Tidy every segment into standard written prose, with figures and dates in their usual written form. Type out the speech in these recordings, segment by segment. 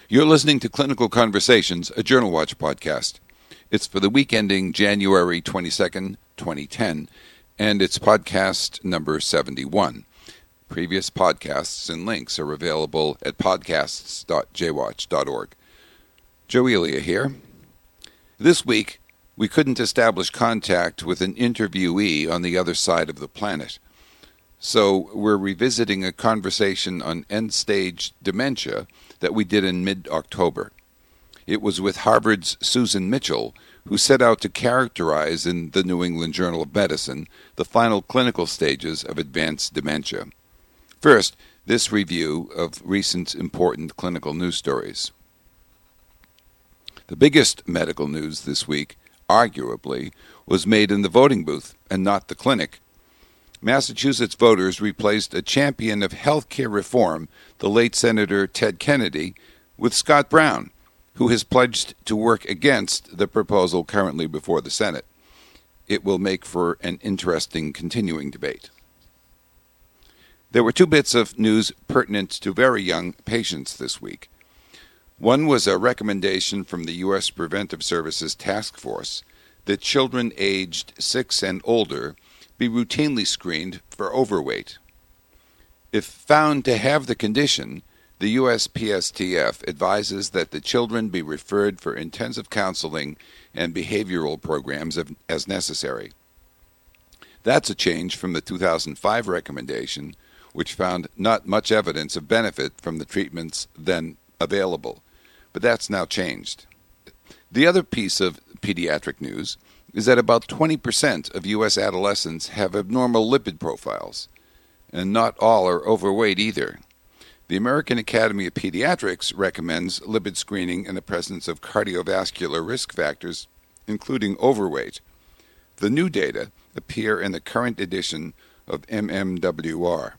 You're listening to Clinical Conversations, a Journal Watch podcast. It's for the week ending January 22nd, 2010, and it's podcast number 71. Previous podcasts and links are available at podcasts.jwatch.org. Joe Elia here. This week, we couldn't establish contact with an interviewee on the other side of the planet. So we're revisiting a conversation on end-stage dementia that we did in mid-October. It was with Harvard's Susan Mitchell, who set out to characterize in the New England Journal of Medicine the final clinical stages of advanced dementia. First, this review of recent important clinical news stories. The biggest medical news this week, arguably, was made in the voting booth and not the clinic. Massachusetts voters replaced a champion of health care reform, the late Senator Ted Kennedy, with Scott Brown, who has pledged to work against the proposal currently before the Senate. It will make for an interesting continuing debate. There were two bits of news pertinent to very young patients this week. One was a recommendation from the U.S. Preventive Services Task Force that children aged 6 and older be routinely screened for overweight. If found to have the condition, the USPSTF advises that the children be referred for intensive counseling and behavioral programs as necessary. That's a change from the 2005 recommendation, which found not much evidence of benefit from the treatments then available. But that's now changed. The other piece of pediatric news is that about 20% of U.S. adolescents have abnormal lipid profiles, and not all are overweight either. The American Academy of Pediatrics recommends lipid screening in the presence of cardiovascular risk factors, including overweight. The new data appear in the current edition of MMWR.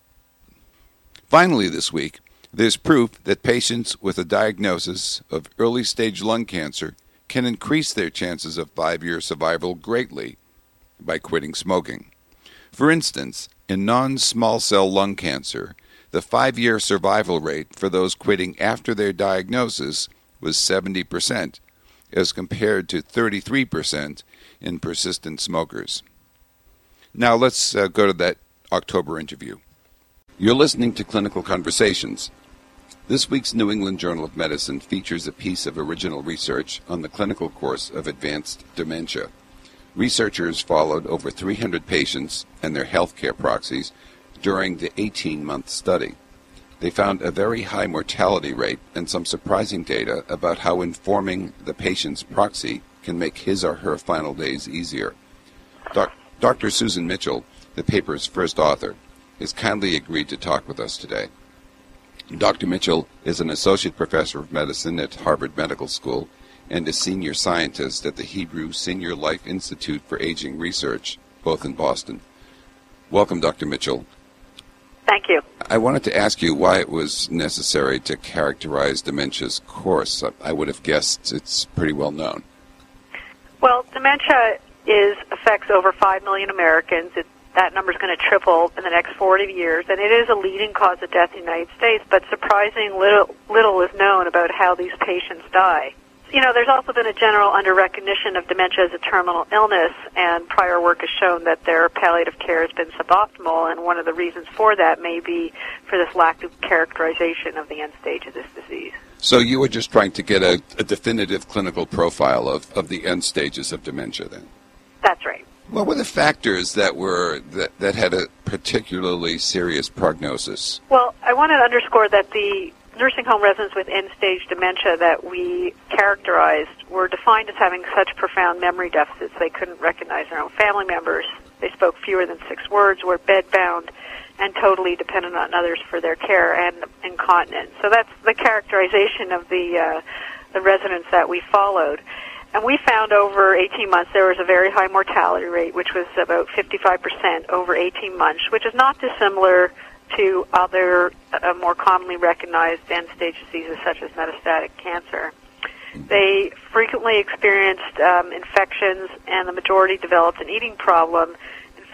Finally this week, there's proof that patients with a diagnosis of early-stage lung cancer can increase their chances of 5-year survival greatly by quitting smoking. For instance, in non-small cell lung cancer, the 5-year survival rate for those quitting after their diagnosis was 70%, as compared to 33% in persistent smokers. Now let's go to that October interview. You're listening to Clinical Conversations. This week's New England Journal of Medicine features a piece of original research on the clinical course of advanced dementia. Researchers followed over 300 patients and their healthcare proxies during the 18-month study. They found a very high mortality rate and some surprising data about how informing the patient's proxy can make his or her final days easier. Dr. Susan Mitchell, the paper's first author, has kindly agreed to talk with us today. Dr. Mitchell is an associate professor of medicine at Harvard Medical School and a senior scientist at the Hebrew Senior Life Institute for Aging Research, both in Boston. Welcome, Dr. Mitchell. Thank you. I wanted to ask you why it was necessary to characterize dementia's course. I would have guessed it's pretty well known. Well, dementia affects over 5 million Americans. That number is going to triple in the next 40 years, and it is a leading cause of death in the United States, but surprisingly little is known about how these patients die. You know, there's also been a general under-recognition of dementia as a terminal illness, and prior work has shown that their palliative care has been suboptimal, and one of the reasons for that may be for this lack of characterization of the end stage of this disease. So you were just trying to get a definitive clinical profile of the end stages of dementia, then? That's right. What were the factors that had a particularly serious prognosis? Well, I want to underscore that the nursing home residents with end-stage dementia that we characterized were defined as having such profound memory deficits they couldn't recognize their own family members. They spoke fewer than 6 words, were bedbound, and totally dependent on others for their care, and incontinent. So that's the characterization of the residents that we followed. And we found over 18 months there was a very high mortality rate, which was about 55% over 18 months, which is not dissimilar to other more commonly recognized end-stage diseases such as metastatic cancer. They frequently experienced infections, and the majority developed an eating problem. In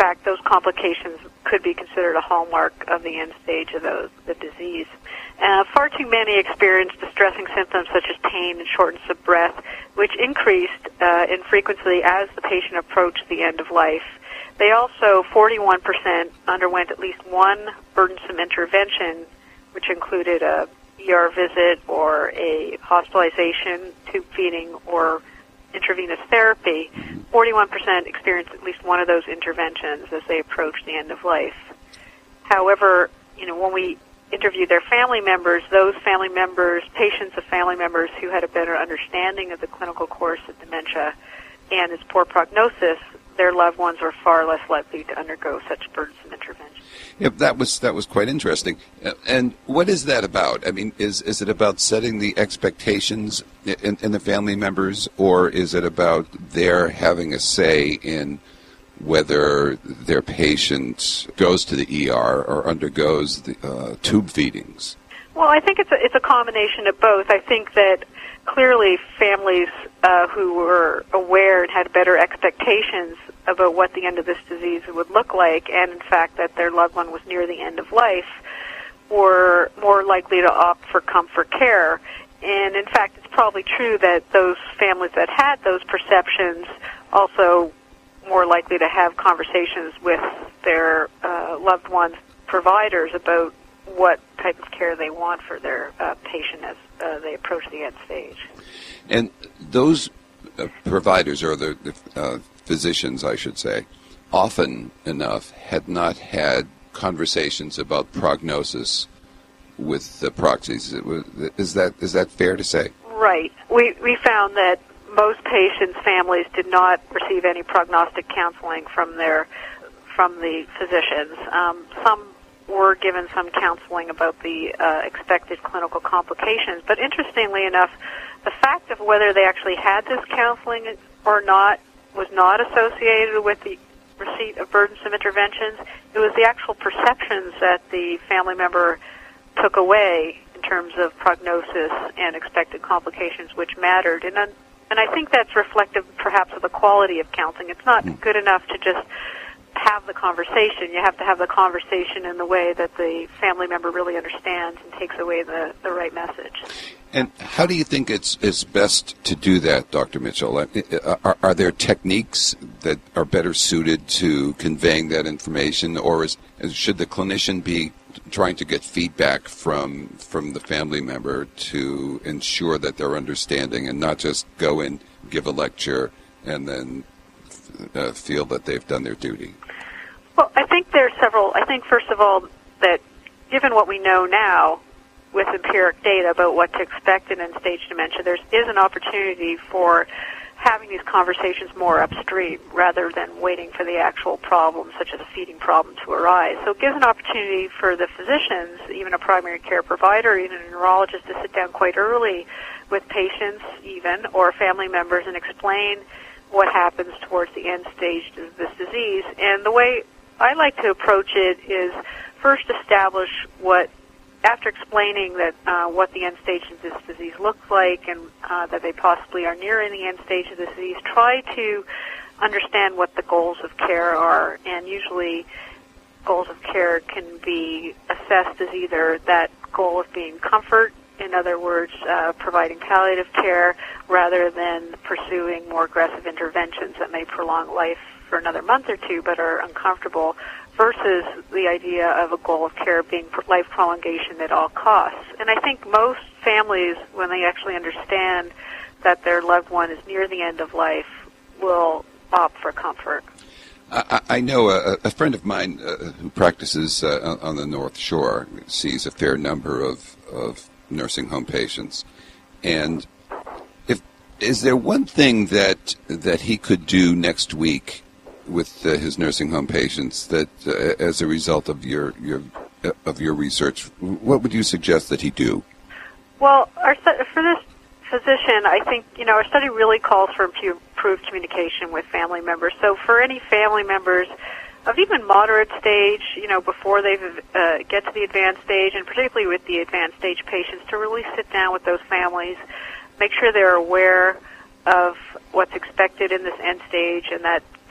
fact, those complications could be considered a hallmark of the end stage of the disease. Far too many experienced distressing symptoms such as pain and shortness of breath, which increased in frequency as the patient approached the end of life. They also, 41%, underwent at least one burdensome intervention, which included a ER visit or a hospitalization, tube feeding, or intravenous therapy. 41% experienced at least one of those interventions as they approached the end of life. However, when we interviewed their family members, those family members, patients of family members who had a better understanding of the clinical course of dementia and its poor prognosis, their loved ones were far less likely to undergo such burdensome interventions. Yep, that was quite interesting. And what is that about? I mean, is it about setting the expectations in the family members, or is it about their having a say in whether their patient goes to the ER or undergoes the tube feedings? Well, I think it's a combination of both. I think that clearly families who were aware and had better expectations about what the end of this disease would look like, and in fact that their loved one was near the end of life, were more likely to opt for comfort care. And in fact, it's probably true that those families that had those perceptions also more likely to have conversations with their loved ones' providers about what type of care they want for their patient as they approach the end stage. And those providers, or the physicians, I should say, often enough had not had conversations about prognosis with the proxies. Is that fair to say? Right. We found that most patients' families did not receive any prognostic counseling from the physicians. Some were given some counseling about the expected clinical complications, but interestingly enough, the fact of whether they actually had this counseling or not was not associated with the receipt of burdensome interventions. It was the actual perceptions that the family member took away in terms of prognosis and expected complications, which mattered. And I think that's reflective perhaps of the quality of counseling. It's not good enough to just have the conversation. You have to have the conversation in the way that the family member really understands and takes away the right message. And how do you think it's best to do that, Dr. Mitchell? Are there techniques that are better suited to conveying that information, or should the clinician be trying to get feedback from the family member to ensure that they're understanding and not just go and give a lecture and then feel that they've done their duty? Well, I think there's several. I think, first of all, that given what we know now with empiric data about what to expect in end-stage dementia, there is an opportunity for having these conversations more upstream rather than waiting for the actual problem, such as a feeding problem, to arise. So it gives an opportunity for the physicians, even a primary care provider, even a neurologist, to sit down quite early with patients even, or family members, and explain what happens towards the end stage of this disease. And the way I like to approach it is first establish after explaining that what the end stage of this disease looks like and that they possibly are nearing the end stage of the disease, try to understand what the goals of care are. And usually goals of care can be assessed as either that goal of being comfort, in other words, providing palliative care, rather than pursuing more aggressive interventions that may prolong life for another month or two but are uncomfortable, versus the idea of a goal of care being life prolongation at all costs. And I think most families, when they actually understand that their loved one is near the end of life, will opt for comfort. I know a friend of mine who practices on the North Shore sees a fair number of nursing home patients. And is there one thing that he could do next week with his nursing home patients that, as a result of your research, what would you suggest that he do? Well, for this physician, I think our study really calls for improved communication with family members. So for any family members of even moderate stage, before they get to the advanced stage, and particularly with the advanced stage patients, to really sit down with those families, make sure they're aware of what's expected in this end stage, and that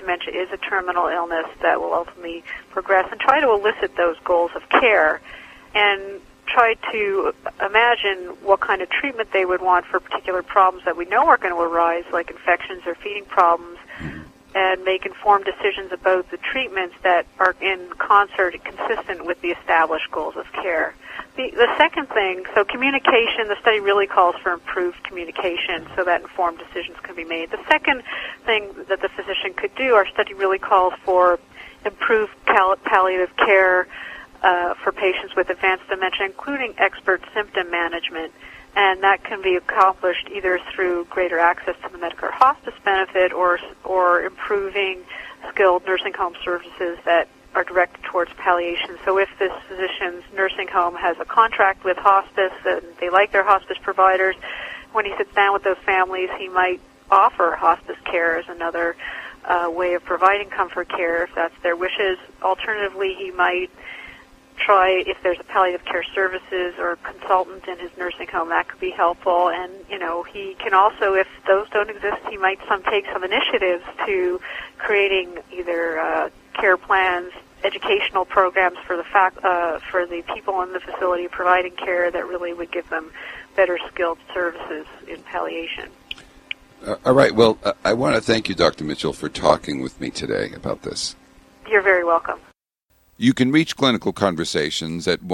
dementia is a terminal illness that will ultimately progress, and try to elicit those goals of care and try to imagine what kind of treatment they would want for particular problems that we know are going to arise, like infections or feeding problems, and make informed decisions about the treatments that are in concert and consistent with the established goals of care. The second thing, so communication, the study really calls for improved communication so that informed decisions can be made. The second thing that the physician could do, our study really calls for improved palliative care for patients with advanced dementia, including expert symptom management. And that can be accomplished either through greater access to the Medicare hospice benefit or improving skilled nursing home services that are directed towards palliation. So if this physician's nursing home has a contract with hospice and they like their hospice providers, when he sits down with those families, he might offer hospice care as another way of providing comfort care if that's their wishes. Alternatively, he might try, if there's a palliative care services or consultant in his nursing home, that could be helpful. And, he can also, if those don't exist, he might take some initiatives to creating either care plans, educational programs for the people in the facility providing care that really would give them better skilled services in palliation. All right. Well, I want to thank you, Dr. Mitchell, for talking with me today about this. You're very welcome. You can reach Clinical Conversations at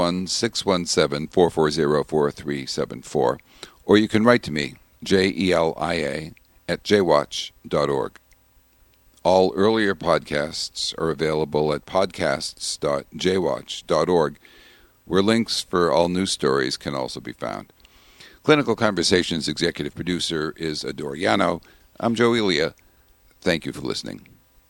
1-617-440-4374, or you can write to me, JELIA, at jwatch.org. All earlier podcasts are available at podcasts.jwatch.org, where links for all news stories can also be found. Clinical Conversations executive producer is Adore Yano. I'm Joe Elia. Thank you for listening.